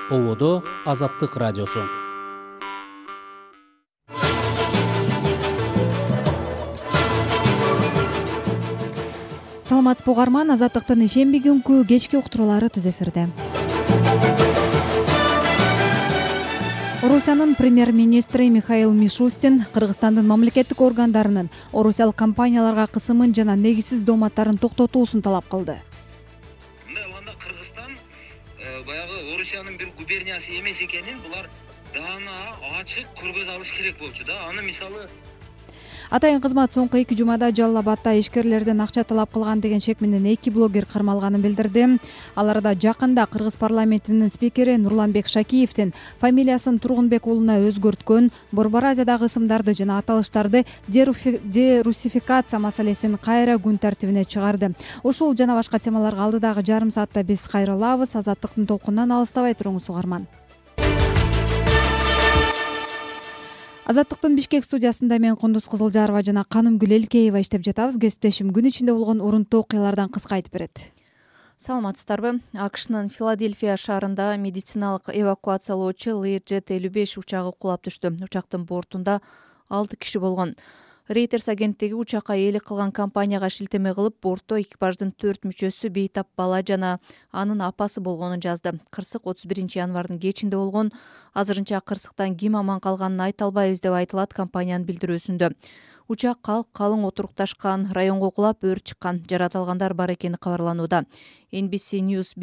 Ободо Азаттык радиосу. Саламатсызбы угарман, Азаттыктын ишемби күнкү кечки уктуруулары түз эфирде. Орусиянын премьер-министри Михаил Мишустин Кыргызстандын мамлекеттик органдарынын орусиялык компанияларга кысымын жана негизсиз дооматтарын токтотуусун талап кылды. Мындай алганда Кыргызстан баягы Орусиянын бир губерниясы эмес экенин булар даана ачык көргөзө алыш керек болчу да. Аны мисалы Атайын кызмат соңку 2 жумада Жалал Абадда ишкерлерден акча талап кылган деген шек менен 2 блогер кармалганын билдирди. Аларда жакында Кыргыз парламентинин спикери Нурланбек Шакиевдин фамилиясын Тургунбек уулуна өзгөрткөн, Борбор Азиядагы ысымдарды жана аталыштарды дерусификация маселесин кайра күн тартибине чыгарды. Ушул жана башка темаларга алдыдагы жарым саатта биз кайрылабыз. Азаттыктын толкунунан алыстабай туруңуз угарман. Азаттыктын Бишкек студиясында мен Кундуз Кызылжарова жана Канымгүл Элкеева иштеп жатабыз. Кесиптешим күн ичинде болгон урунттуу окуялардан кыска айтып берет. Саламатсыздарбы? АКШнын Филадельфия шаарында медициналык эвакуациялоочу Learjet-55 учагы кулап түштү. Учактын бортунда 6 киши болгон. Reuters агенттиги учакка ээлик кылган компанияга шилтеме кылып, бортто экипаждын 4 мүчөсү бейтап бала жана анын апасы болгонун жазды. Кырсык 31-январдын кечинде болгон. Азырынча кырсыктан ким аман калганын айта албайбыз деп айтылат компаниянын билдирүүсүндө. Учак калың отурукташкан районго кулап, өрт чыккан. Жарат алгандар бар экени кабарланууда. NBC News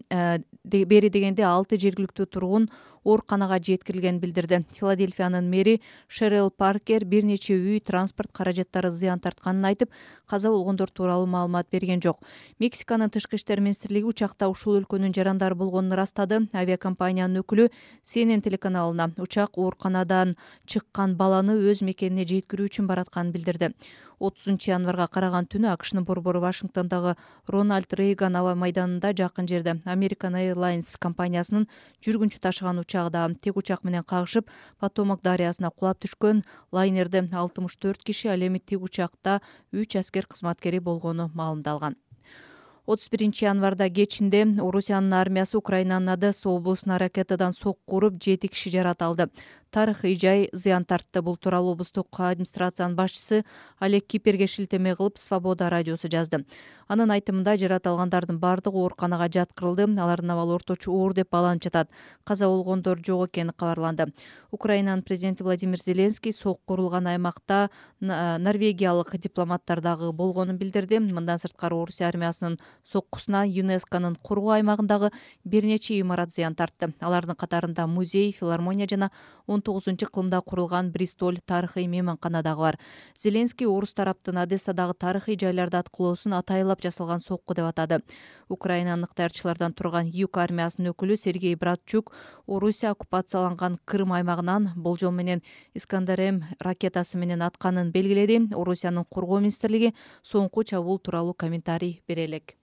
бери дегенде 6 жергиликтүү тургун ооруканага жеткирилгенин билдирди. Филадельфиянын мэри Шерил Паркер бир нече үй, транспорт каражаттары зыян тартканын айтып, каза болгондор тууралуу маалымат берген жок. Мексиканын тышкы иштер министрлиги учакта ушул өлкөнүн жарандары болгонун ырастады. Авиакомпаниянын өкүлү CNN телеканалына учак ооруканадан чыккан баланы өз мекенине жеткирүү үчүн баратканын билдирди. 30-январга караган түнү АКШнын борбору Вашингтондогу Рональд Рейган аба майданында жакын жерде American Airlines компаниясынын жүргүнчү ташыган учагы да тек учак менен кагышып, Потомок дарыясына кулап түшкөн. Лайнерде 64 киши, ал эми тик учакта 3 аскер кызматкери болгону маалымдалган. 31-январда кечинде Орусиянын армиясы Украинанын Одесса облусуна ракетадан сокку уруп 7 киши жарат алды. Тарыхый жай зыян тартты. Бул тууралуу облустук администрациянын башчысы Олег Киперге шилтеме кылып Свобода радиосу жазды. Анын айтымында жарат алгандардын бардыгы ооруканага жаткырылды. Алардын абалы орточо оор деп бааланып жатат. Каза болгондор жок экени кабарланды. Украинанын президенти Владимир Зеленский сокку урулган аймакта норвегиялык дипломаттар дагы болгонун билдирди. Мындан сырткары Орусия армиясынын соккусуна ЮНЕСКОнун кургоо аймагындагы бир нече имарат зыян тартты. Алардын катарында музей, филармония жана 19-кылымда курулган Бристоль тарыхый мейманкана дагы бар. Зеленский орус тараптын Одессадагы тарыхый жайларды аткылоосун атайылап жасалган сокку деп атады. Украинанын ыктыярчылардан турган Юг армиясынын өкүлү Сергей Братчук Орусия оккупацияланган Крым аймагынан болжол менен Искандер-М ракетасы менен атканын белгиледи. Орусиянын кургоо министрлиги соңку чабуул тууралуу комментарий бере элек.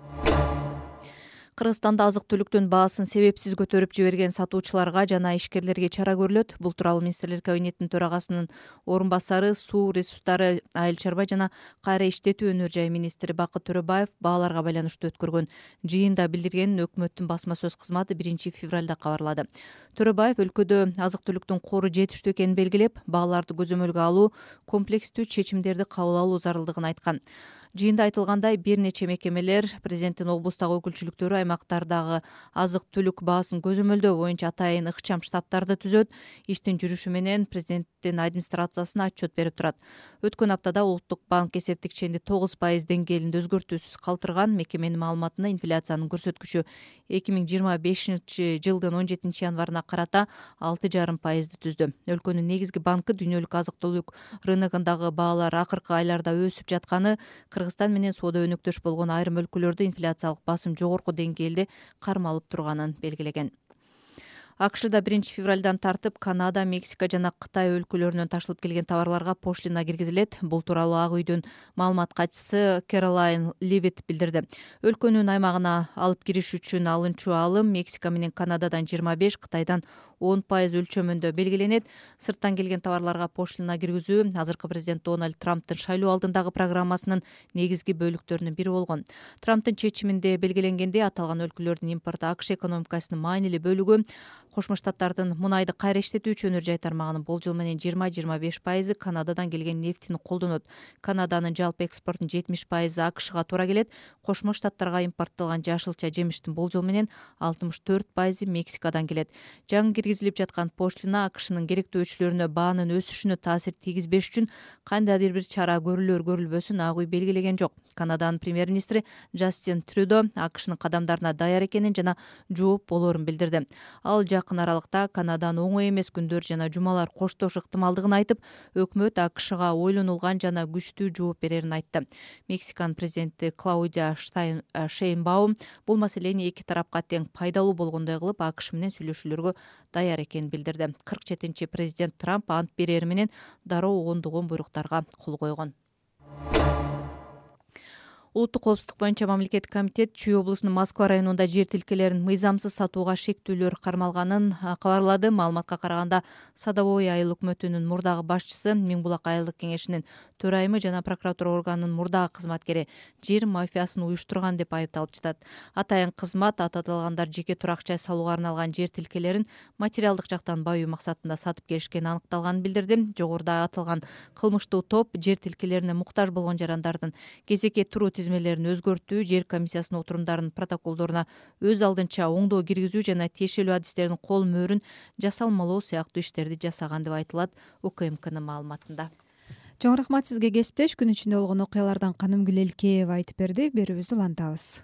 Кыргызстанда азык-түлүктүн баасын себепсиз көтөрүп жиберген сатуучуларга жана ишкерлерге чара көрүлөт. Бул тууралуу министрлер кабинетинин төрагасынын орун басары, суу ресурстары, айыл чарба жана кайра иштетүү өнөр жай министри Бакыт Төрөбаев бааларга байланыштуу өткөргөн жыйында билдиргенин өкмөттүн басма сөз кызматы 1-февралда кабарлады. Төрөбаев өлкөдө азык-түлүктүн кору жетиштүү экенин белгилеп, бааларды көзөмөлгө алуу, комплекстүү чечимдерди кабыл алуу зарылдыгын айткан. Жыйында айтылгандай, бир нече мекемелер президенттин облустагы өкүлчүлүктөрү аймактардагы азык-түлүк баасын көзөмөлдөө боюнча атайын ыкчам штабтарды түзөт. Иштин жүрүшү менен президенттин администрациясына отчет берип турат. Өткөн аптада Улуттук банк эсептик ченди 9% деңгээлинде өзгөртүүсүз калтырган. Мекеменин маалыматына инфляциянын көрсөткүчү 2025-жылдын 17-январына карата 6,5% түздү. Өлкөнүн негизги банкы дүйнөлүк азык-түлүк рыногундагы баалар акыркы айларда өсүп жатканы, Кыргызстан менен соода өнөктөш болгон айрым өлкөлөрдө инфляциялык басым жогорку деңгээлде кармалып турганын белгилеген. АКШда 1-февралдан тартып Канада, Мексика жана Кытай өлкөлөрүнөн ташылып келген товарларга пошлина киргизилет. Бул тууралуу Ак үйдүн маалымат катчысы Кэролайн Ливит билдирди. Өлкөнүн аймагына алып кириш үчүн алынчу алым Мексика менен Канададан 25, Кытайдан 10% өлчөмүндө белгиленет. Сырттан келген товарларга пошлина киргизүү азыркы президент Дональд Трамптын шайлоо алдындагы программасынын негизги бөлүктөрүнүн бири болгон. Трамптын чечиминде белгиленгендей, аталган өлкөлөрдүн импорту АКШ экономикасынын маанилүү бөлүгү. Кошмо Штаттардын мунайды кайра иштетүүчү өнөр жай тармагынын болжол менен 20-25% Канададан келген нефтини колдонот. Канаданын жалпы экспортунун 70% АКШга туура келет. Кошмо Штаттарга импорттолгон жашылча жемиштин болжол менен 64% Мексикадан келет. Жаңы киргизилип жаткан пошлина АКШнын керектөөчүлөрүнө баанын өсүшүнө таасир тийгизбеш үчүн кандайдыр бир чара көрүлөр-көрүлбөсүн ак үй белгилеген жок. Канаданын премьер-министри Джастин Трюдо АКШнын кадамдарына даяр экенин жана жооп болоорун билдирди. Ал жакын аралыкта Канаданын оңой эмес күндөр жана жумалар коштош ыктымалдыгын айтып, өкмөт АКШга ойлонулган жана күчтүү жооп берерин айтты. Мексиканын президенти Клаудия Шейнбаум бул маселени эки тарапка тең пайдалуу болгондой кылып АКШ менен сүйлөшүүлөргө даяр экенин билдирди. 47-чи президент Трамп ант берери менен дароо ондогон буйруктарга кол койгон. Улуттук коопсуздук боюнча мамлекеттик комитет Чүй облусунун Москва районунда жер тилкелерин мыйзамсыз сатууга шектүүлөр кармалганын кабарлады. Маалыматка караганда, Садовой айыл өкмөтүнүн мурдагы башчысы, Миң Булак айылдык кеңешинин төрайымы жана прокуратура органынын мурдагы кызматкери жер мафиясын уюштурган деп айыпталып жатат. Атайын кызмат аталгандар жеке турак жай салууга арналган жер тилкелерин материалдык жактан баюу максатында сатып келишкени аныкталганын билдирди. Жогоруда аталган кылмыштуу топ жер тилкелерине муктаж болгон жарандардын кезекке туруу тизмелерин өзгөртүү, жер комиссиясынын отурумдарынын протоколдоруна өз алдынча оңдоо киргизүү жана тиешелүү адистердин кол мөөрүн жасалмалоо сыяктуу иштерди жасаган деп айтылат УКМКнын маалыматында. Чоң рахмат сизге, кесиптеш. Күн ичинде болгон окуялардан Канымгүл Элкеева айтып берди. Берүүбүздү улантабыз.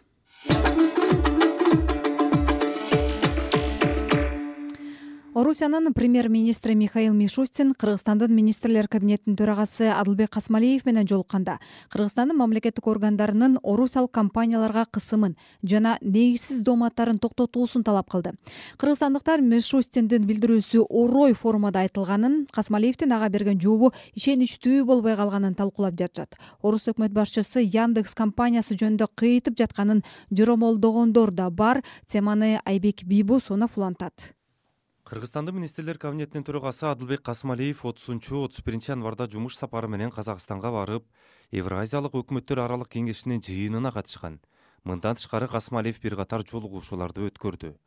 Орусиянын премьер-министри Михаил Мишустин Кыргызстандын министрлер кабинетинин төрагасы Адылбек Касмалиев менен жолукканда Кыргызстандын мамлекеттик органдарынын орусиялык компанияларга кысымын жана негизсиз дооматтарын токтотуусун талап кылды. Кыргызстандыктар Мишустиндин билдирүүсү орой форумда айтылганын, Касмалиевдин ага берген жообу ишеничтүү болбой калганын талкуулап жатышат. Орус өкмөт башчысы Яндекс компаниясы жөнүндө кыйтып жатканын жоромолдогондор да бар. Теманы Айбек Бийбосунов улантат. Кыргызстандын министрлер кабинетинин төрагасы Адылбек Касмалиев 30-31 январда жумуш сапары менен Казакстанга барып, Евразиялык өкмөттөр аралык кеңешинин жыйынына катышкан. Мындан тышкары Касмалиев бир катар жолугушууларды өткөрдү.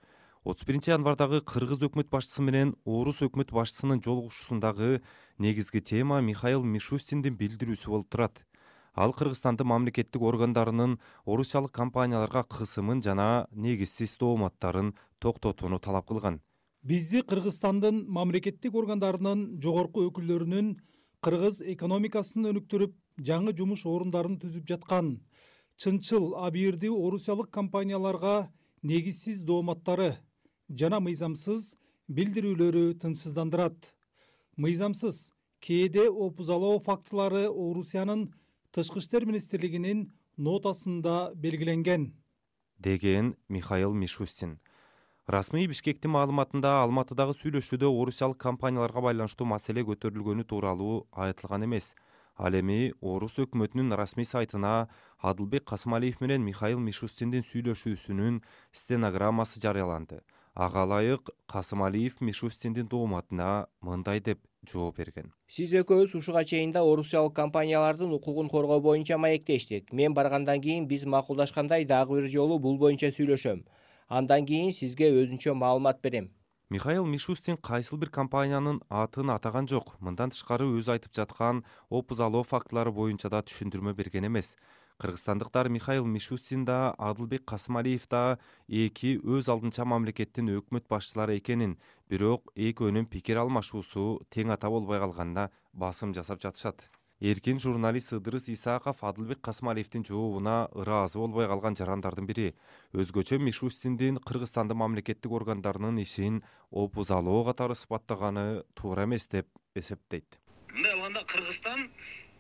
31 январдагы кыргыз өкмөт башчысы менен орус өкмөт башчысынын жолугушуусундагы негизги тема Михаил Мишустиндин билдирүүсү болуп турат. Ал Кыргызстандын мамлекеттик органдарынын орусиялык компанияларга кысымын жана негизсиз дооматтарын токтотууну талап кылган. Бизди Кыргызстандын мамлекеттик органдарынын жогорку өкүлдөрүнүн кыргыз экономикасын өнүктүрүп, жаңы жумуш орундарын түзүп жаткан чынчыл абийирдүү орусиялык компанияларга негизсиз дооматтары жана мыйзамсыз билдирүүлөрү тынчсыздандырат. Мыйзамсыз кээде опузалоо фактылары Орусиянын Тышкы иштер министрлигинин нотасында белгиленген, деген Михаил Мишустин. Расмий Бишкектин маалыматында Алматыдагы сүйлөшүүдө орусиялык компанияларга байланыштуу маселе көтөрүлгөнү тууралуу айтылган эмес. Ал эми орус өкмөтүнүн расмий сайтына Адылбек Касмалиев менен Михаил Мишустиндин сүйлөшүүсүнүн стенограммасы жарыяланды. Ага ылайык Касмалиев Мишустиндин дооматына мындай деп жооп берген. Сиз экөөбүз ушуга чейин да орусиялык компаниялардын укугун коргоо боюнча маектештик. Мен баргандан кийин биз макулдашкандай дагы бир жолу бул боюнча сүйлөшөм. Андан кийин сизге өзүнчө маалымат берем. Михаил Мишустин кайсыл бир компаниянын атын атаган жок. Мындан тышкары өзү айтып жаткан опузалоо фактылары боюнча да түшүндүрмө берген эмес. Кыргызстандыктар Михаил Мишустин да, Адылбек Касмалиев да эки өз алдынча мамлекеттин өкмөт башчылары экенин, бирок экөөнүн пикир алмашуусу тең ата болбой калганына басым жасап жатышат. Эркин журналист Ыдырыс Исаков Адылбек Касмалиевдин жообуна ыраазы болбой калган жарандардын бири. Өзгөчө Мишустиндин Кыргызстандын мамлекеттик органдарынын ишин опузалоо катары сыпаттаганы туура эмес деп эсептейт. Мындай алганда Кыргызстан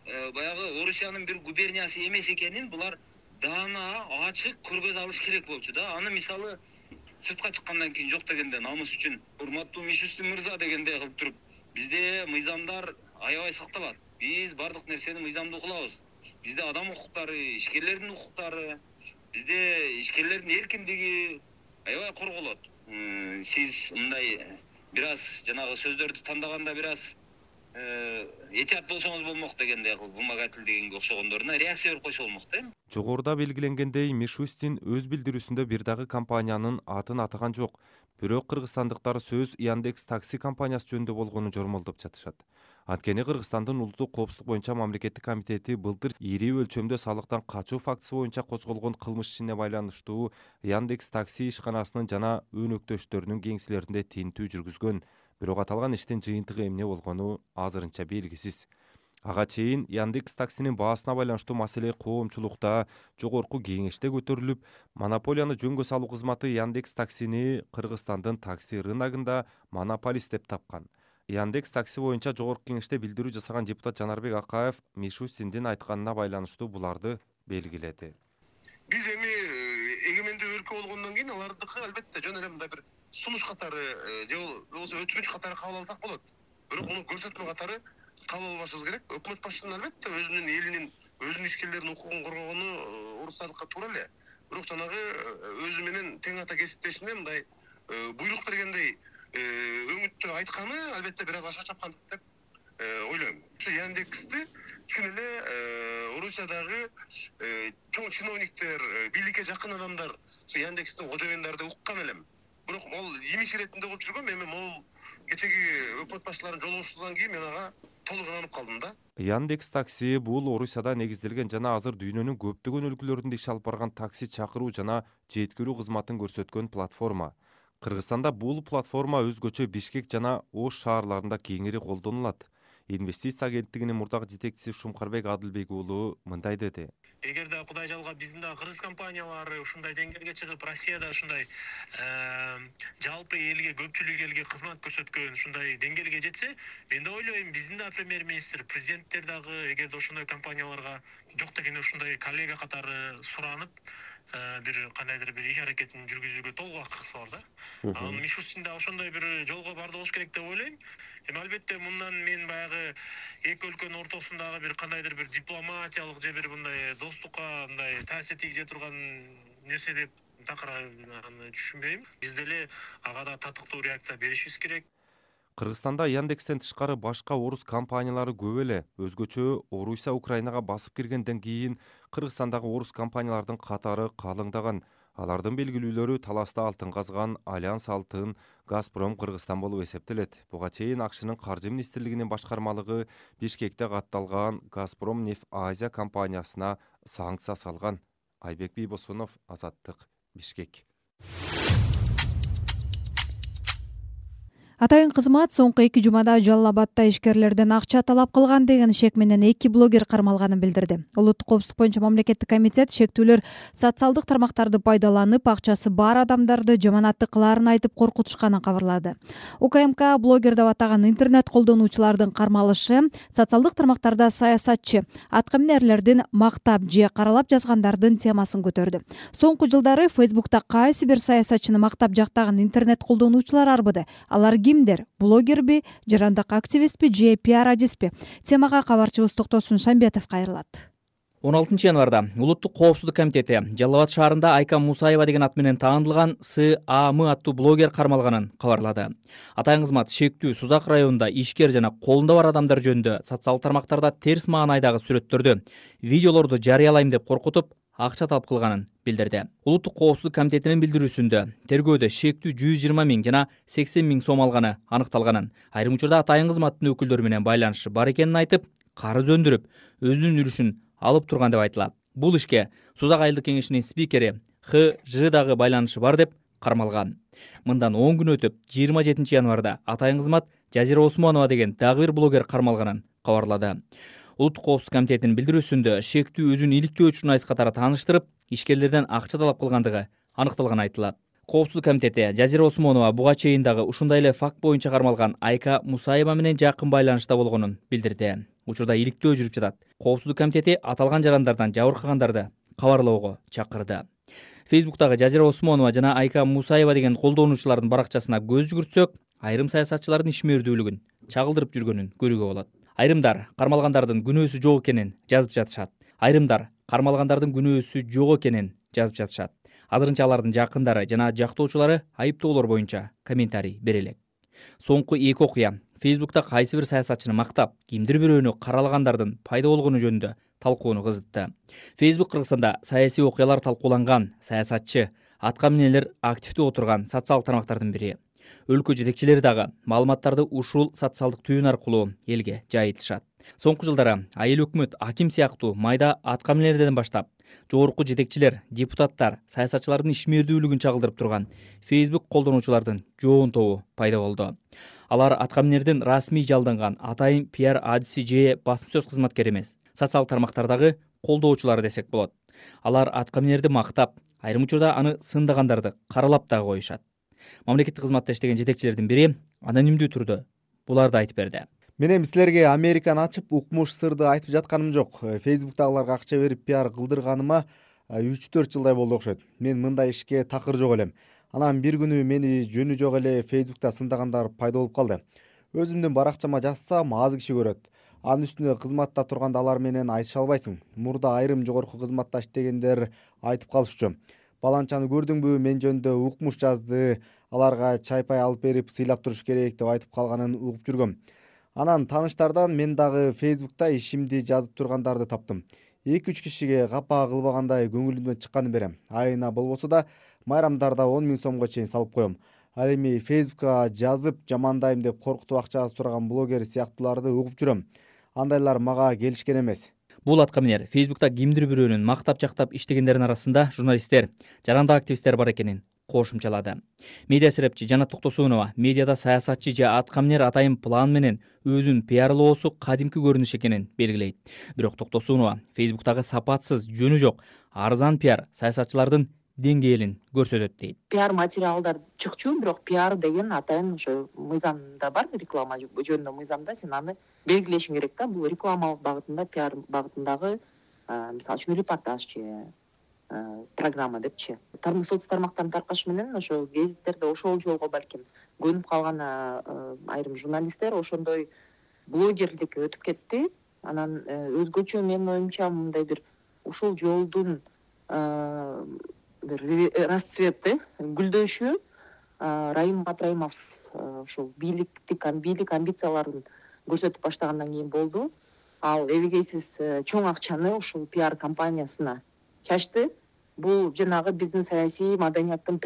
баягы Орусиянын бир губерниясы эмес экенин булар даана ачык көргөз алыш керек болчу да. Аны мисалы сыртка чыккандан кийин жок дегенде намыс үчүн урматтуу Мишустин мырза дегендей кылып туруп, бизде мыйзамдар аябай сакталат. Биз бардык нерсени мыйзамдуу кылабыз. Бизде адам укуктары, ишкерлердин укуктары, бизде ишкерлердин эркиндиги аябай корголот. Сиз мындай бир аз жанагы сөздөрдү тандаганда бир аз этият болсоңуз болмок дегендей вымогатель дегенге окшогондоруна реакция берип койсо болмок да. Жогоруда белгиленгендей, Мишустин өз билдирүүсүндө бир дагы компаниянын атын атаган жок. Бирок кыргызстандыктар сөз Яндекс такси компаниясы жөнүндө болгонун жормолдоп жатышат. Анткени Кыргызстандын улуттук коопсуздук боюнча мамлекеттик комитети былтыр ири өлчөмдө салыктан качуу фактысы боюнча козголгон кылмыш ишине байланыштуу Яндекс такси ишканасынын жана өнөктөштөрүнүн кеңселеринде тинтүү жүргүзгөн. Бирок аталган иштин жыйынтыгы эмне болгону азырынча белгисиз. Ага чейин Яндекс таксинин баасына байланыштуу маселе коомчулукта жогорку кеңеште көтөрүлүп, монополияны жөнгө салуу кызматы Яндекс таксини Кыргызстандын такси рыногунда монополист деп тапкан. Яндекс такси боюнча жогорку кеңеште билдирүү жасаган депутат Жанарбек Акаев Мишустиндин айтканына байланыштуу буларды белгиледи. Биз эми эгемендүү өлкө болгондон кийин алардыкы албетте жөн эле мындай бир сунуш катары же болбосо өтүнүч катары кабыл алсак болот. Бирок муну көрсөтмө катары кабыл албашыбыз керек. Өкмөт башчысынын албетте өзүнүн элинин, өзүнүн ишкерлеринин укугун коргогону урустардыкка туура эле. Бирок жанагы өзү менен тең ата кесиптешине мындай буйрук бергендей өңүттө айтканы албетте бир аз аша чапкандык деп ойлойм. Ушу Яндексти чын эле Орусиядагы чоң чиновниктер, бийликке жакын адамдар, ушу Яндекстин кожоюндары деп уккан элем. Бирок ал имидж иретинде болуп жүргөн, эми могул кечеги өкмөт башчыларын жолугушуудан кийин мен ага толук инанып калдым да. Яндекс такси бул Орусияда негизделген жана азыр дүйнөнүн көптөгөн өлкөлөрүндө иш алып барган такси чакыруу жана жеткирүү кызматын көрсөткөн платформа. Кыргызстанда бул платформа өзгөчө Бишкек жана Ош шаарларында кеңири колдонулат. Инвестиция агенттигинин мурдагы жетекчиси Шумкарбек Адылбек уулу мындай деди. Эгерде Кудай жалга биздин да кыргыз компаниялары ушундай деңгээлге чыгып, Россияда ушундай жалпы элге, көпчүлүк элге кызмат көрсөткөн ушундай деңгээлге жетсе, мен да ойлойм, биздин да премьер-министр, президенттер дагы эгерде ошондой компанияларга жок дегенде ушундай коллега катары суранып, бир кандайдыр бир иш аракетин жүргүзүүгө толук акысы бар да. Анан Мишустин да ошондой бир жолго барды болуш керек деп ойлойм. Эми албетте мындан мен баягы эки өлкөнүн ортосундагы бир кандайдыр бир дипломатиялык же бир мындай достукка мындай таасир тийгизе турган нерсе деп такыр түшүнбөйм. Биз деле ага да татыктуу реакция беришибиз керек. Кыргызстанда Яндекстен тышкары башка орус компаниялары көп эле. Өзгөчө Орусия Украинага басып киргенден кийин Кыргызстандагы орус компаниялардын катары калыңдаган. Алардын белгилүүлөрү таласта алтын казган Альянс Алтын, Газпром Кыргызстан болуп эсептелет. Буга чейин АКШнын каржы министрлигинин башкармалыгы Бишкекте катталган Газпром Нефть Азия компаниясына санкция салган. Айбек Бийбосунов, Азаттык, Бишкек. Атайын кызмат соңку 2 жумада Жалал Абадда ишкерлерден акча талап кылган деген шек менен 2 блогер кармалганын билдирди. Улуттук коопсуздук боюнча мамлекеттик комитет шектүүлөр социалдык тармактарды пайдаланып, акчасы бар адамдарды жаманатты кылаарын айтып коркутушканын кабарлады. УКМК блогер деп атаган интернет колдонуучулардын кармалышы социалдык тармактарда саясатчы, аткаминерлердин мактап же каралап жазгандардын темасын көтөрдү. Соңку жылдары Facebook'та кайсы бир саясатчыны мактап жактаган интернет колдонуучулар арбыды. Алар кимдер? Блогерби, жарандык активистпи же пиар-адиспи? Темага кабарчыбыз Токтосун Шамбетов кайрылат. 16 январда Улуттук коопсуздук комитети Жалал Абад шаарында Айка Мусаева деген ат менен таанылган САМ аттуу блогер кармалганын кабарлады. Атайын кызмат шектүү Сузак районунда ишкер жана колунда бар адамдар жөнүндө социалдык тармактарда терс маанайдагы сүрөттөрдү, видеолорду жарыялайм деп коркутуп, акча талап кылганын билдирди. Улуттук коопсуздук комитетинин билдирүүсүндө тергөөдө шектүү 120 000 жана 80 000 сом алганы аныкталганын, айрым учурда атайын кызматтын өкүлдөрү менен байланышы бар экенин айтып, карыз өндүрүп, өзүнүн үлүшүн алып турган деп айтылат. Бул ишке Сузак айылдык кеңешинин спикери ХЖ дагы байланышы бар деп кармалган. Мындан 10 күн өтүп, 27 январда атайын кызмат Жазира Осмонова деген дагы бир блогер кармалганын кабарлады. Улуттук коопсуздук комитетинин билдирүүсүндө шектүү өзүн иликтөө үчүн айс катары тааныштырып, ишкерлерден акча талап кылгандыгы аныкталганы айтылат. Коопсуздук комитети Жазира Осмонова буга чейин дагы ушундай эле факт боюнча кармалган Айка Мусаева менен жакын байланышта болгонун билдирди. Учурда иликтөө жүрүп жатат. Коопсуздук комитети аталган жарандардан жабыркагандарды кабарлоого чакырды. Facebook'тагы Жазира Осмонова жана Айка Мусаева деген колдонуучулардын баракчасына көз жүгүртсөк, айрым саясатчылардын ишмердүүлүгүн чагылдырып жүргөнүн көрүүгө болот. Айрымдар кармалгандардын күнөөсү жок экенин жазып жатышат. Айрымдар кармалгандардын күнөөсү жок экенин жазып жатышат. Азырынча алардын жакындары жана жактоочулары айыптоолор боюнча комментарий бере элек. Соңку 2 окуя Facebook'ta кайсы бир саясатчыны мактап, кимдир бирөөнү каралагандардын пайда болгону жөнүндө талкууну кызытты. Facebook Кыргызстанда саясий окуялар талкууланган, саясатчы, атка минелер активдүү отурган социалдык тармактардын бири. Өлкө жетекчилери дагы маалыматтарды ушул социалдык түйүн аркылуу элге жайылтышат. Соңку жылдары айыл өкмөт, аким сыяктуу майда атка минелерден баштап жогорку жетекчилер, депутаттар, саясатчылардын ишмердүүлүгүн чагылдырып турган Facebook колдонуучулардын жоон тобу пайда болду. Алар атка минердин расмий жалданган атайын пиар адиси же басма сөз кызматкери эмес, социалдык тармактардагы колдоочулары десек болот. Алар атка минерди мактап, айрым учурда аны сындагандарды каралап дагы коюшат. Мамлекеттик кызматта иштеген жетекчилердин бири анонимдүү түрдө буларды айтып берди. Мен эми силерге Американы ачып, укмуш сырды айтып жатканым жок. Facebook'тагыларга акча берип пиар кылдырганыма 3-4 жылдай болду окшойт. Мен мындай ишке такыр жок элем. Анан бир күнү мени жөнү жок эле Facebook'та сындагандар пайда болуп калды. Өзүмдүн баракчама жазсам аз киши көрөт. Анын үстүнө кызматта турганда алар менен айтыша албайсың. Мурда айрым жогорку кызматта иштегендер айтып калышчу. Баланчаны көрдүңбү, мен жөнүндө укмуш жазды, аларга чай-пай алып берип сыйлап туруш керек деп айтып калганын угуп жүргөм. Анан тааныштардан мен дагы Facebook'та ишимди жазып тургандарды таптым. 2-3 кишиге капа кылбагандай көңүлүмдөн чыкканын берем. Айына болбосо да майрамдарда 10 000 сомго чейин салып коем. Ал эми Facebook'ка жазып жамандайм деп коркутуп акча турган блогер сыяктууларды угуп жүрөм. Андайлар мага келишкен эмес. Бул атка минер Facebook'та кимдир бирөөнүн мактап-жактап иштегендердин арасында журналисттер, жарандык активисттер бар экенин кошумчалады. Медиа серепчи Жанат Токтосунова медиада саясатчы же атка минер атайын план менен өзүн пиарлоосу кадимки көрүнүш экенин белгилейт. Бирок Токтосунова Facebook'тагы сапатсыз, жөнү жок, арзан пиар саясатчылардын деңгээлин көрсөтөт дейт. Пиар материалдар чыкчу, бирок пиар деген атайын ошо мыйзамда бар, реклама жөнүндө мыйзамда сен аны белгилешиң керек да. Бул рекламалык багытында, пиар багытындагы мисалы үчүн репортаж же программа депчи. Соц тармактардын таркашы менен ошо гезиттерде ошол жолго балким көнүп калган айрым журналисттер ошондой блогерликке өтүп кетти. Анан өзгөчө менин оюмча мындай бир ушул жолдун бир расцвети, гүлдөшү Раим Батраимов ушул бийлик амбицияларын көрсөтүп баштагандан кийин болду. Ал эбегейсиз чоң акчаны ушул пиар компаниясына чачты. Бул жанагы биздин саясий маданияттын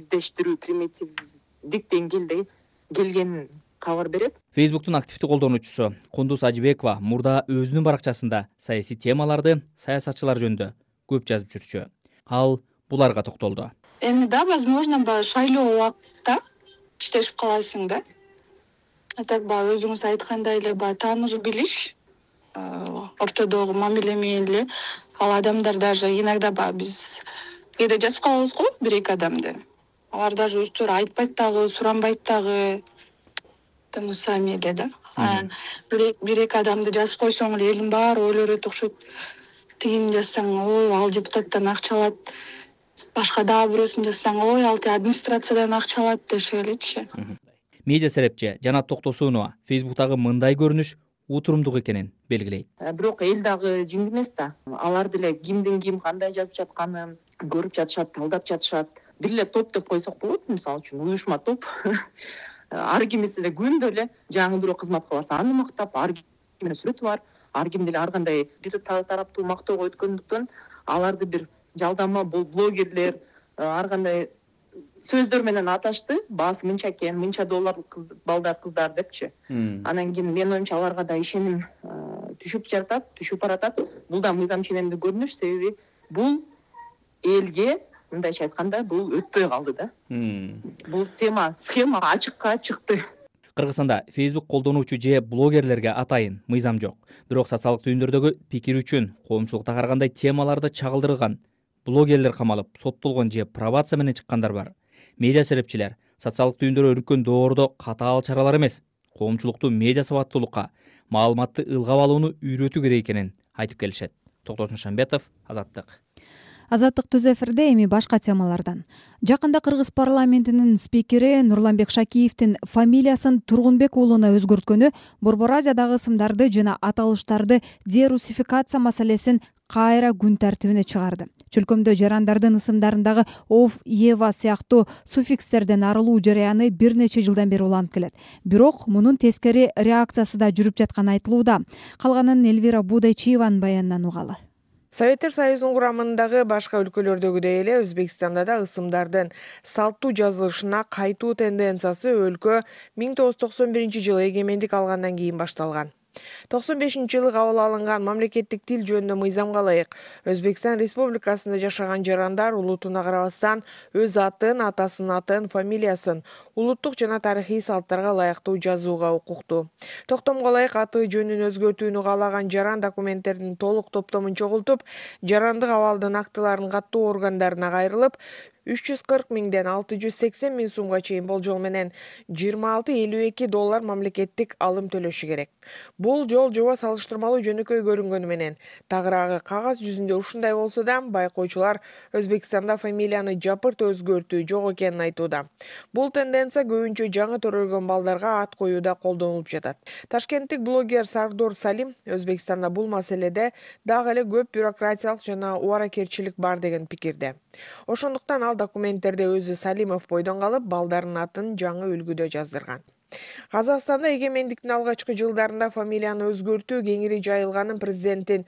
примитивдик деңгээлде келгенин кабар берет. Facebook'тун активдүү колдонуучусу Кундуз Ажибекова мурда өзүнүн баракчасында саясий темаларды, саясатчылар жөнүндө көп жазып жүрчү. Ал буларга токтолду. Эми да, возможно, шайлоо убакытта иштешип каласың да. Так өзүңүз айткандай эле тааныш билиш, ортодогу мамиле менен эле ал адамдар даже иногда биз кээде жазып калабыз го бир-эки адамды. Алар даже өздөрү айтпайт дагы, суранбайт дагы. Сами эле да. Бир-эки адамды жазып койсоң эле элдин баары ойлорот окшойт. Тигини жазсаң, ой, ал депутаттан акча алат. Башка дагы бирөөсүн жазсаң, ой, ал администрациядан акча алат дешип элечи. Медиа серепчи Жанат Токтосунова Facebook'тагы мындай көрүнүш утурумдук экенин белгилейт. Бирок эл дагы жиң эмес да. Алар деле кимдин ким кандай жазып жатканын көрүп жатышат, талдап жатышат. Бир эле топ деп койсок болот, мисалы үчүн уюшма топ. Ар кимиси эле күндө эле жаңы бирөө кызмат кылса аны мактап, ар кимдин сүрөтү бар. Ар ким деле ар кандай бир тараптуу мактоого өткөндүктөн аларды бир жалдама блогерлер ар кандай сөздөр менен аташты. Баасы мынча экен, мынча доллар балдар кыздар депчи. Анан кийин менин оюмча аларга да ишеним түшүп баратат. Бул да мыйзам ченемдүү көрүнүш, себеби бул элге мындайча айтканда бул өтпөй калды да. Бул схема ачыкка чыкты. Кыргызстанда Facebook колдонуучу же блогерлерге атайын мыйзам жок. Бирок социалдык түйүндөрдөгү пикир үчүн коомчулукта карагандай темаларды чагылдырган блогерлер камалып, соттолгон же пробация менен чыккандар бар. Медиа серепчилер социалдык түйүндөрү өнүккөн доордо катаал чаралар эмес, коомчулукту медиа сабаттуулукка, маалыматты ылгап алууну үйрөтүү керек экенин айтып келишет. Токтосун Шамбетов, Азаттык. Азаттык түз эфирде эми башка темалардан. Жакында Кыргыз парламентинин спикери Нурланбек Шакиевдин фамилиясын Тургунбек уулуна өзгөрткөнү Борбор Азиядагы ысымдарды жана аталыштарды дерусификация маселесин кайра күн тартибине чыгарды. Чөлкөмдө жарандардын ысымдарындагы ов, ева сыяктуу суффикстерден арылуу жараяны бир нече жылдан бери уланып келет. Бирок мунун тескери реакциясы да жүрүп жатканы айтылууда. Калганын Эльвира Будайчиеванын баянынан угалы. Советтер Союзунун курамындагы башка өлкөлөрдөгүдөй эле Өзбекстанда да ысымдардын салттуу жазылышына кайтуу тенденциясы өлкө 1991-жылы эгемендик алгандан кийин башталган. 95-жылы кабыл алынган мамлекеттик тил жөнүндө мыйзамга ылайык Өзбекстан Республикасында жашаган жарандар улутуна карабастан өз атын, атасынын атын, фамилиясын улуттук жана тарыхый салттарга ылайыктуу жазууга укуктуу. Токтомго ылайык аты жөнүн өзгөртүүнү каалаган жаран документтердин толук топтомун чогултуп, жарандык абалдын актыларын каттоо органдарына кайрылып, 340 миңден 680 миң сумга чейин болжол менен $26-52 мамлекеттик алым төлөшү керек. Бул жол жоба салыштырмалуу жөнөкөй көрүнгөнү менен, тагыраагы кагаз жүзүндө ушундай болсо да, байкоочулар Өзбекстанда фамилияны жапырт өзгөртүү жок экенин айтууда. Бул тенденция көбүнчө жаңы төрөлгөн балдарга ат коюуда колдонулуп жатат. Ташкенттик блогер Сардор Салим Өзбекстанда бул маселеде дагы эле көп бюрократиялык жана убаракерчилик бар деген пикирде. Ошондуктан ал документтерде өзү Салимов бойдон калып, балдарынын атын жаңы үлгүдө жаздырган. Казакстанда эгемендиктин алгачкы жылдарында фамилияны өзгөртүү кеңири жайылганын президенттин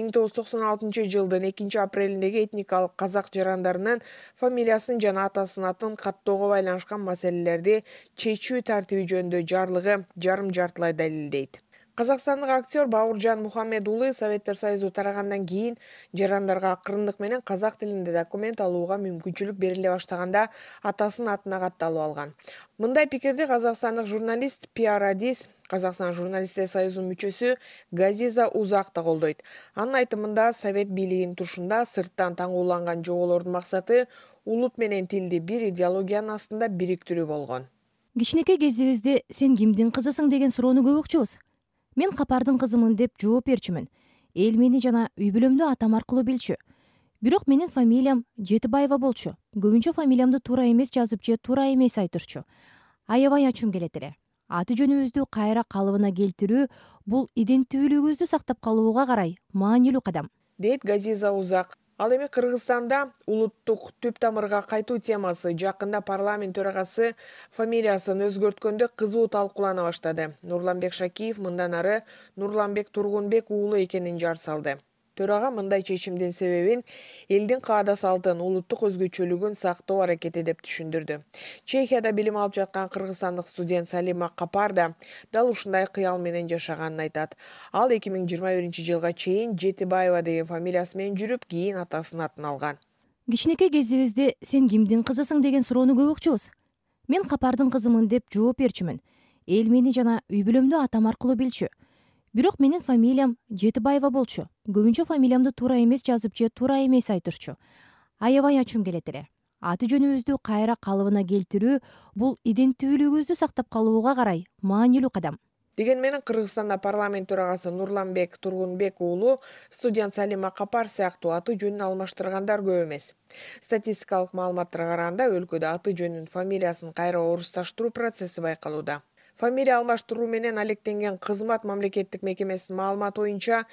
1996-жылдын 2-апрелиндеги этникалык казак жарандарынын фамилиясын жана атасынын атын каттоого байланышкан маселелерди чечүү тартиби жөнүндө жарлыгы жарым-жартылай далилдейт. Казакстандык актер Бауыржан Мухаммедулы Советтер Союзу тарагандан кийин жарандарга акырындык менен казак тилинде документ алууга мүмкүнчүлүк бериле баштаганда атасынын атына катталып алган. Мындай пикирди казакстандык журналист Пиарадис, Казакстан журналисттер союзунун мүчөсү Газиза Узак да колдойт. Анын айтымында Совет бийлигинин тушунда сырттан таңууланган жоболордун максаты улут менен тилди бир идеологиянын астында бириктирүү болгон. Кичинекей кезибизде сен кимдин кызысың деген суроону көп укчубуз. Мен Капардын кызымын деп жооп берчүмүн. Эл мени жана үй бүлөмдү атам аркылуу билчү. Бирок менин фамилиям Жетибаева болчу. Көбүнчө фамилиямды туура эмес жазып же туура эмес айтышчу. Аябай ачым келет эле. Аты жөнүбүздү кайра калыбына келтирүү бул иденттүүлүгүбүздү сактап калууга карай маанилүү кадам, дейт Газиза Узак. Ал эми Кыргызстанда улуттук түп тамырга кайтуу темасы жакында парламент төрагасы фамилиясын өзгөрткөндө кызуу талкуулана баштады. Нурланбек Шакиев мындан ары Нурланбек Тургунбек уулу экенин жар салды. Төрага мындай чечимдин себебин элдин каада салтын, улуттук өзгөчөлүгүн сактоо аракети деп түшүндүрдү. Чехияда билим алып жаткан кыргызстандык студент Салима Капар да дал ушундай кыял менен жашаганын айтат. Ал 2021-жылга чейин Жетибаева деген фамилиясы менен жүрүп, кийин атасынын атын алган. Кичинекей кезибизде сен кимдин кызысың деген суроону көп укчубуз. Мен Капардын кызымын деп жооп берчүмүн. Эл мени жана үй бүлөмдү атам аркылуу билчү. Бирок менин фамилиям Жетибаева болчу. Көбүнчө фамилиямды туура эмес жазып же туура эмес айтышчу. Аябай ачым келет эле. Аты жөнүбүздү кайра калыбына келтирүү бул иденттүүлүгүбүздү сактап калууга карай маанилүү кадам. Деген менен Кыргызстанда парламент төрагасы Нурланбек Тургунбек уулу студент Салима Капар сыяктуу аты жөнүн алмаштыргандар көп эмес. Статистикалык маалыматтарга караганда өлкөдө аты жөнүн фамилиясын кайра орусташтыруу процесси байкалууда. Фамилия алмаштыруу менен алектенген кызмат мамлекеттик мекемесинин маалыматы боюнча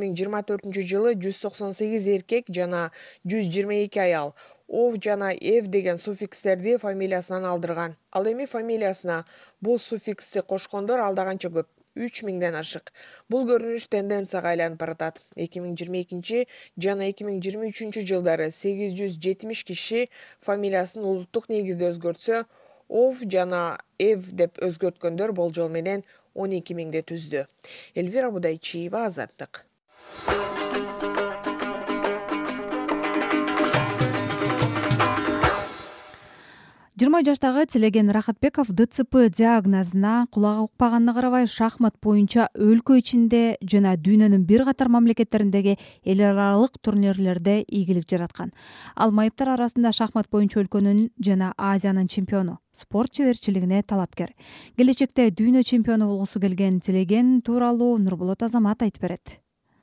2024-жылы 198 эркек жана 122 аял ов жана эв деген суффикстерди фамилиясынан алдырган. Ал эми фамилиясына бул суффиксти кошкондор алда канча көп, 3000ден ашык. Бул көрүнүш тенденцияга айланып баратат. 2022 жана 2023 жылдары 870 киши фамилиясын улуттук негизде өзгөртсө, ов жана эв деп өзгөрткөндөр болжол менен 12 миңди түздү. Эльвира Будайчиева, Азаттык. 20 жаштагы Тилеген Рахатбеков ДЦП диагнозуна кулагы укпаганына карабай шахмат боюнча өлкө ичинде жана дүйнөнүн бир катар мамлекеттериндеги эл аралык турнирлерде ийгилик жараткан. Ал майыптар арасында шахмат боюнча өлкөнүн жана Азиянын чемпиону, спорт чеберчилигине талапкер. Келечекте дүйнө чемпиону болгусу келген Тилеген тууралуу Нурболот Азамат айтып берет.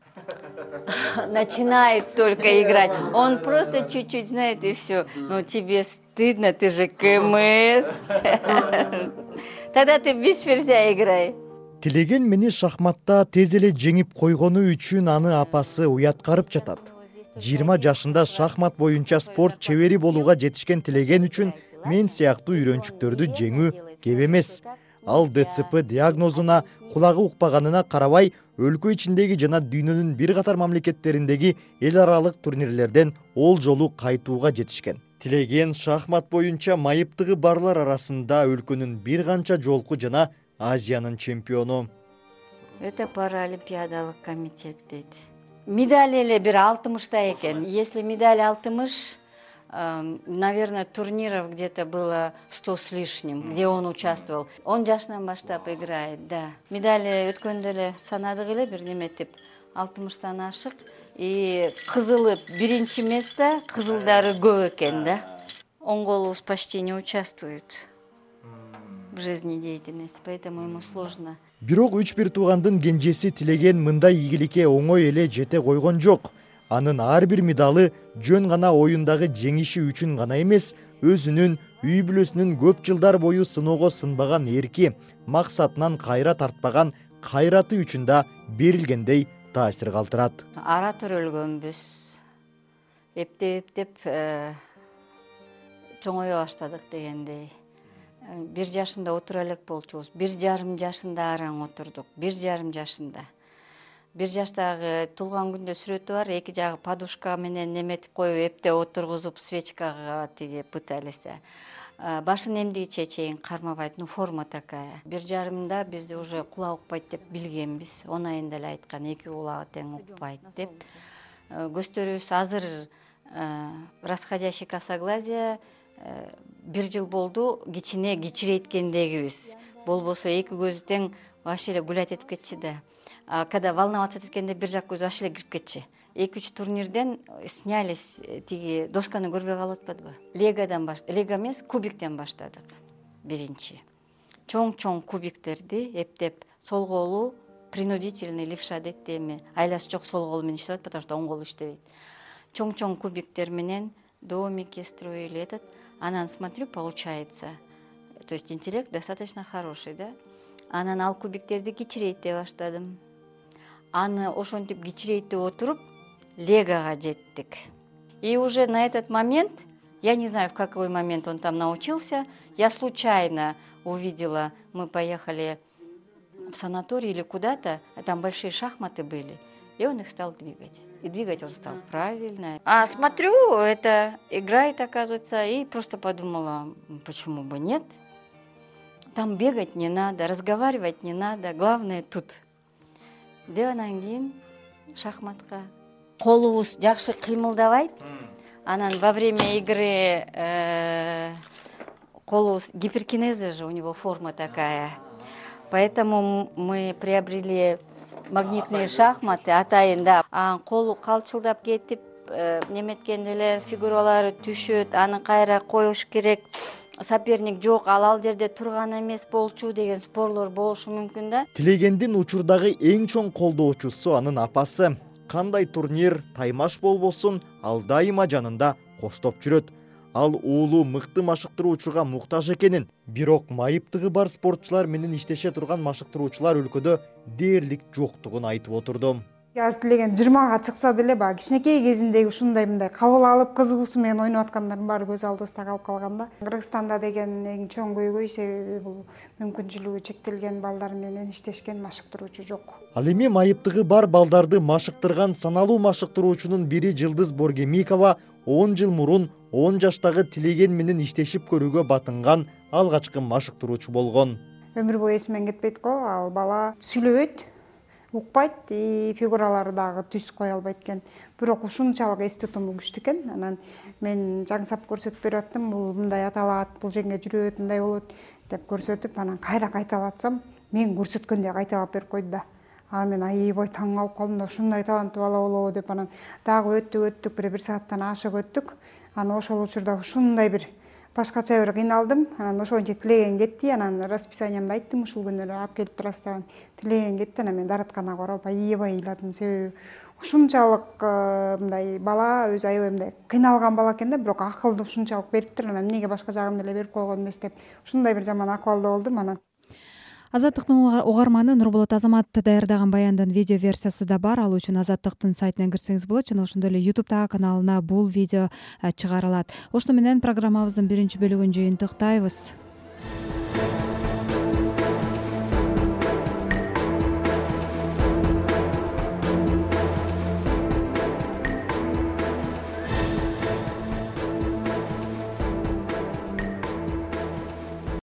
Начинает только играть. Он просто чуть-чуть знает и все. Но тебе стыдно, ты же КМС. Тогда ты без ферзя играй. Тилеген мени шахматта тез эле жеңип койгону үчүн аны апасы уяткарып жатат. 20 жашында шахмат боюнча спорт чебери болууга жетишкен Тилеген үчүн мен сыяктуу үйрөнчүктөрдү жеңүү кеп эмес. Ал ДЦП диагнозуна кулагы укпаганына карабай, өлкө ичиндеги жана дүйнөнүн бир катар мамлекеттериндеги эл аралык турнирлерден ол жолу кайтууга жетишкен. Тилеген шахмат боюнча майыптыгы барлар арасында өлкөнүн бир канча жолку жана Азиянын чемпиону. Это паралимпиадалык комитет дейт. Медаль эле бир 60-та экен. Если медаль 60, наверное, турниров где-то было 100 с лишним, где он участвовал. Он жашынан баштап играет, да. Медали өткөндө эле санадык эле бир неметип 60-тан ашык. И кызылы биринчи место, кызылдары көп экен, да. Он голубус почти не участвует в жизнедеятельности, поэтому ему сложно. Бирок 3-1 туугандын кенжеси Тилеген мындай ийгиликке оңой эле жете койгон жок. Анын ар бир медалы жөн гана оюндагы жеңиши үчүн гана эмес, өзүнүн үй бүлөсүнүн көп жылдар бою сыноого сынбаган эрки, максатынан кайра тартпаган кайраты үчүн да берилгендей таасир калтырат. Ара төрөлгөнбүз. Эптеп чоңое баштадык дегендей. 1 жашында отура элек болчубуз. 1,5 жашында араң отурдук. 1,5 жашында. 1 жаштагы туулган күндө сүрөтү бар. Эки жагы подушка менен неметип коюп, эптеп отургузуп, свечкага тиги пыталися. Башын эмдигиче чейин кармабайт, форма такая. 1,5-да бизди уже кулак укпайт деп билгенбиз. 10 айында эле айткан, 2 кулагы тең укпайт деп. Көздөрүбүз азыр расходящий косоглазие 1 жыл болду, кичине кичирейткендегибиз. Болбосо 2 көзү тең вообще эле гулять этип кетчи да. Когда волноваться эткенде 1 жак көзү вообще эле кирип кетчи. 2-3 турнирден снялись, тиги досканы көрбөй калып атпадыбы? Легадан лего эмес, кубиктен баштадык. Биринчи. Чоң кубиктерди эптеп, сол колу принудительный левша дейт эми. Айласы жок сол колу менен иштеп атат, потому что оң колу иштебейт. Чоң кубиктер менен домики строили этот. Анан смотрю, получается. То есть интеллект достаточно хороший, да? Анан ал кубиктерди кичирейте баштадым. Аны ошентип кичирейте отуруп, легага жеттик. И уже на этот момент, я не знаю, в какой момент он там научился, я случайно увидела, мы поехали в санаторий или куда-то, а там большие шахматы были, и он их стал двигать. И двигать он стал правильно. А смотрю, это играет, оказывается, и просто подумала, почему бы нет? Там бегать не надо, разговаривать не надо, главное тут. Деп анан кийин шахматка. Колубуз жакшы кыймылдабайт. Анан во время игры колубуз гиперкинеза же, у него форма такая. Поэтому мы приобрели магнитные шахматы, атайын, да. Колу калчылдап кетип, неметкенде эле фигуралары түшөт, аны кайра коюш керек. Соперник жок, ал жерде турган эмес болчу деген спорлор болушу мүмкүн да. Тилегендин учурдагы эң чоң колдоочусу анын апасы. Кандай турнир, таймаш болбосун, ал дайыма жанында коштоп жүрөт. Ал уулу мыкты машыктыруучуга муктаж экенин, бирок майыптыгы бар спортчулар менен иштеше турган машыктыруучулар өлкөдө дээрлик жоктугун айтып отурду. Аз Тилеген 20-га чыкса деле баягы кичинекей кезиндеги ушундай мындай кабыл алып кызыгуусу менен ойноп аткандардын баары көз алдыбызда калып калган да. Кыргызстанда деген эң чоң көйгөй себеби бул мүмкүнчүлүгү чектелген балдар менен иштешкен машыктыруучу жок. Ал эми майыптыгы бар балдарды машыктырган саналуу машыктыруучунун бири Жылдыз Боргемикова 10 жыл мурун 10 жаштагы Тилеген менен иштешип көрүүгө батынган алгачкы машыктыруучу болгон. Өмүр бою эсимен кетпейт го, ал бала сүйлөбөйт, укпайт, фигуралары дагы түз кое албайт экен. Бирок ушунчалык эс тутуму күчтүү экен. Анан мен жаңсап көрсөтүп берип аттым, бул мындай аталат, бул жеңге жүрөт, мындай болот деп көрсөтүп, анан кайра кайталатсам, мен көрсөткөндөй кайталап берип койду да. Мен аябай таң калып калдым да, ушундай таланттуу бала болобу деп анан дагы өттүк, бир сааттан ашык өттүк. Анан ошол учурда ушундай бир башкача бир кыйналдым. Анан ошончо Тилеген кетти. Анан расписаниямды айттым, ушул күнү алып келип турасыздар. Тилеген кетти. Анан мен дааратканага барып аябай ыйладым. Себеби ушунчалык мындай бала өзү аябай мындай кыйналган бала экен да, бирок акылды ушунчалык бериптир. Анан эмнеге башка жагын эле берип койгон эмес деп ушундай бир жаман акыбалда болдум. Анан Азаттыктын угарманы Нурболот Азамат даярдаган баяндын видео версиясы да бар. Ал үчүн Азаттыктын сайтына кирсеңиз болот жана ошондой эле YouTube'дагы каналына бул видео чыгарылат. Ошону менен программабыздын биринчи бөлүгүн жыйынтыктайбыз.